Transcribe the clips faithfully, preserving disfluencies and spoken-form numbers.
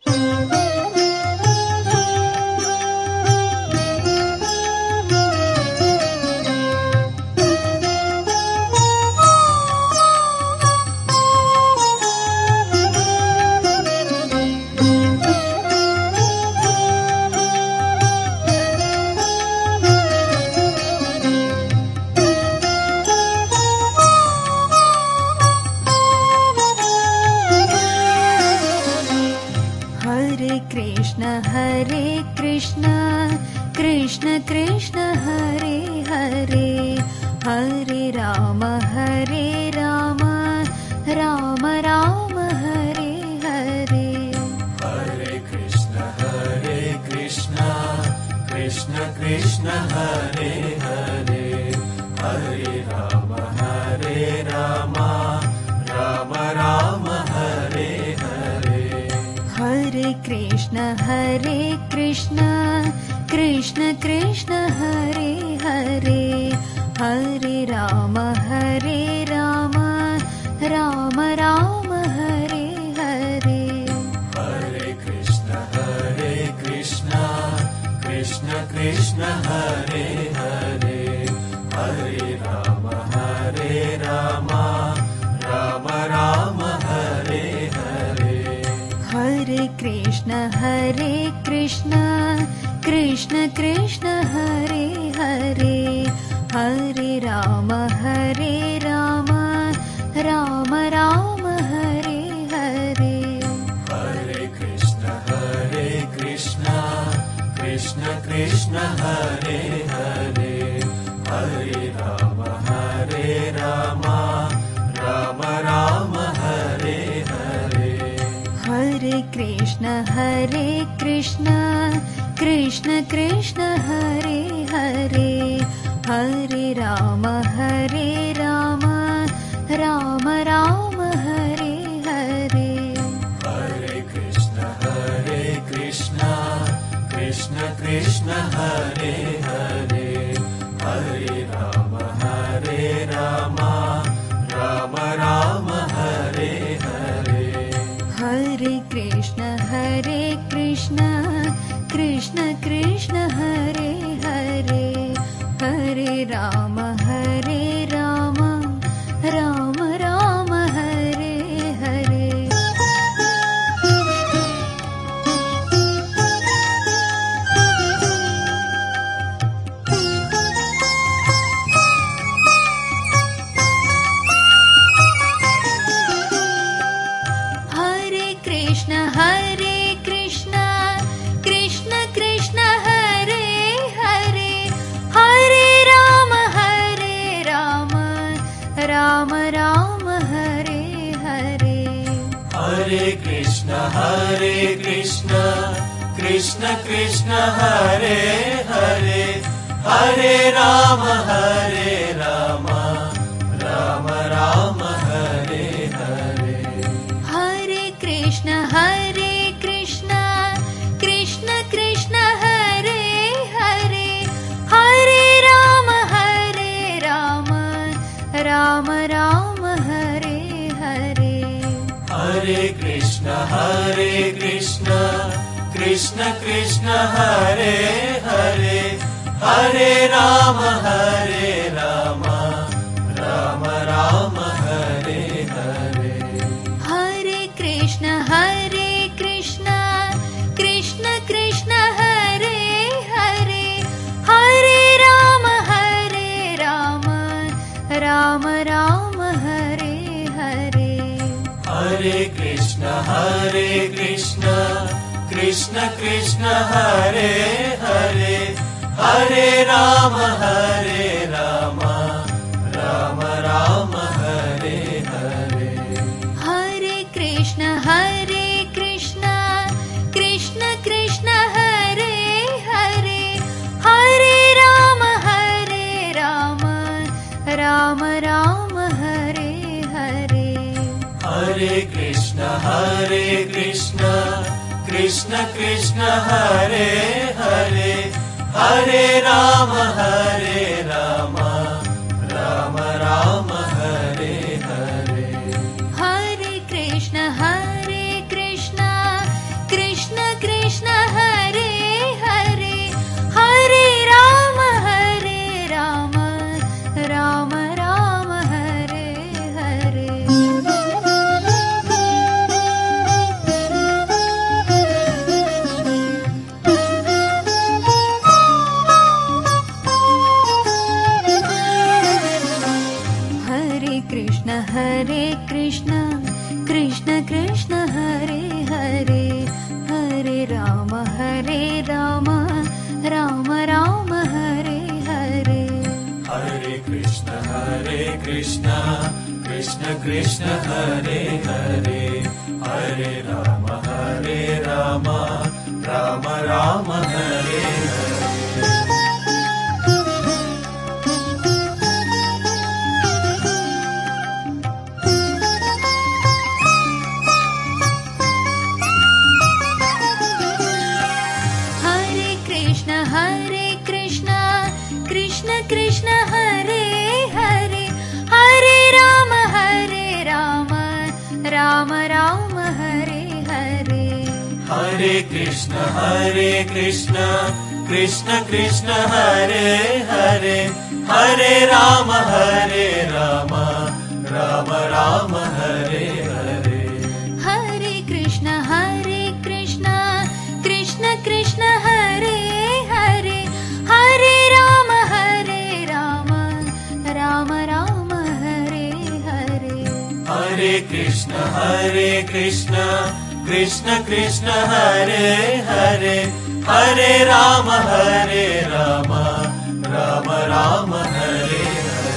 Krishna Krishna, Krishna Krishna Hare Hare, Hare Rama Hare Rama, Rama Rama Hare Hare. Hare Krishna, Krishna Krishna Hare Hare, Hare Rama Hare Rama, Rama Rama Hare Hare. Hare Krishna, Hare Krishna, Krishna Krishna Hare Hare, Hare Rama Hare Rama, Rama Rama Hare Hare. Hare Krishna, Hare Krishna, Krishna Krishna Hare Hare, Hare Rama Hare Rama, Rama Rama Hare Hare. Hare Krishna, Hare Krishna, Krishna Krishna Hare Hare, Hare Rama Hare Rama, Rama Rama Hare Hare.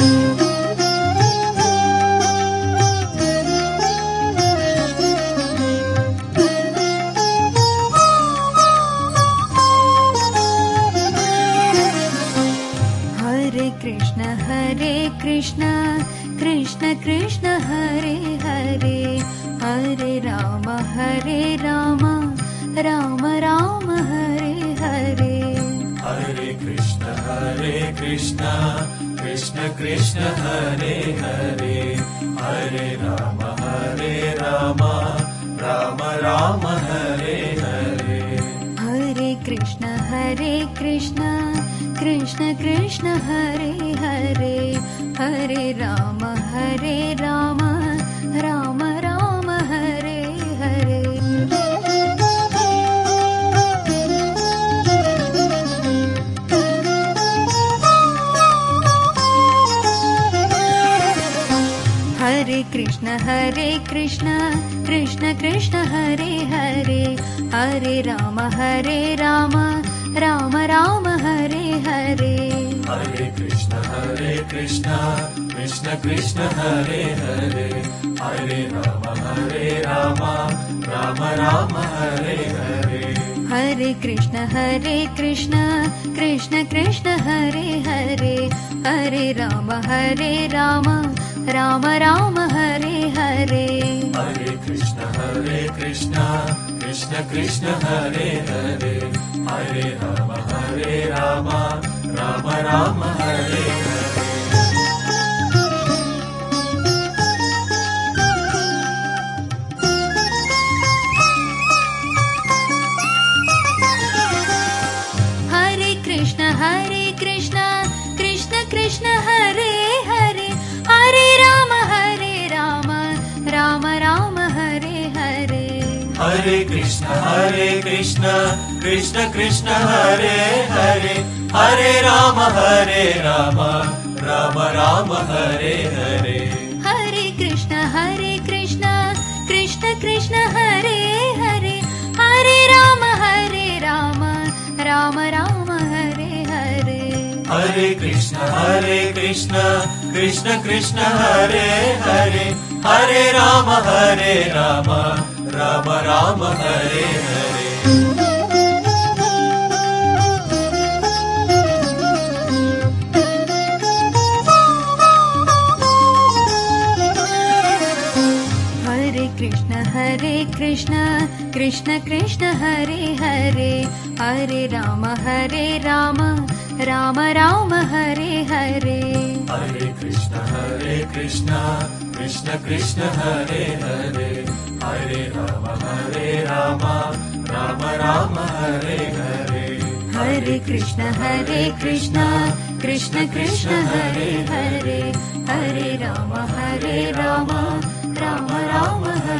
Hare Krishna, Hare Krishna, Krishna Krishna Hare Hare, Hare Rama Hare Rama, Rama Rama Hare Hare. Hare Krishna, Hare Krishna, Krishna Krishna Hare Hare, Hare Rama Hare Rama, Rama Rama Hare Hare. Hare Krishna, Hare Krishna, Krishna Krishna Hare Hare, Hare Rama Hare Rama, Rama Rama Hare Hare. Hare Krishna, Hare Krishna, Krishna Krishna Hare Hare, Hare Rama Hare Rama, Rama Rama Hare Hare. Hare Krishna, Hare Krishna, Krishna Krishna Hare Hare, Hare Rama Hare Rama, Rama Rama Hare Hare. Hare Krishna, Hare Krishna, Krishna Krishna Hare Hare, Hare Rama Hare Rama, Rama Rama Hare Hare. Hare Krishna, Hare Krishna, Krishna Krishna Hare Hare, Hare Rama Hare Rama, Rama Rama Hare Hare. Hare Krishna, Hare Krishna, Krishna Krishna Hare Hare, Hare Rama Hare Rama, Rama Rama Hare Hare. Hare Krishna, Hare Krishna, Krishna Krishna Hare Hare, Hare Rama Hare Rama, Rama Rama Hare Hare. Hare Krishna, Hare Krishna, Krishna Krishna Hare Hare, Hare Rama Hare Rama, Rama Rama Hare Hare. Hare Krishna, Hare Krishna, Krishna Krishna Hare Hare, Hare Rama Hare Rama, Rama Rama Hare Hare. Hare Krishna, Hare Krishna, Krishna Krishna Hare Hare, Hare Rama Hare Rama, Rama Rama Hare Hare. Hare Krishna, Hare Krishna, Krishna Krishna Hare Hare, Hare Rama Hare Rama, Rama Rama Hare Hare. Hare Krishna, Hare Krishna, Krishna Krishna Hare Hare, Hare Rama Hare Rama, Rama Rama Hare